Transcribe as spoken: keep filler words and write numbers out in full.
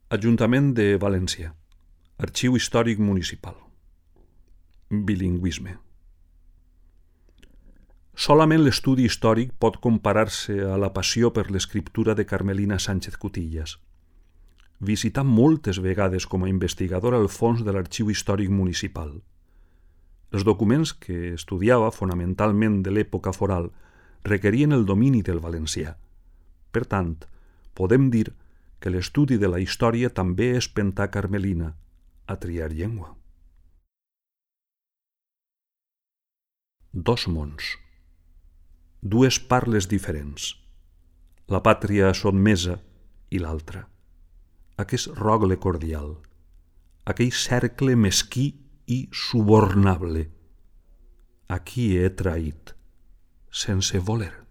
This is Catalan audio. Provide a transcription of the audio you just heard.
Ajuntament de València. Arxiu històric municipal. Bilingüisme. Solament l'estudi històric pot comparar-se a la passió per l'escriptura de Carmelina Sánchez Cutillas. Visità moltes vegades com a investigadora el fons de l'Arxiu Històric Municipal. Els documents que estudiava, fonamentalment de l'època foral, requerien el domini del valencià. Per tant, podem dir que l'estudi de la història també és pentar Carmelina a triar llengua. Dos mons. Dues parles diferents. La pàtria sotmesa i l'altra. Aquest rogle cordial. Aquell cercle mesquí i subornable. A qui he traït, sense voler.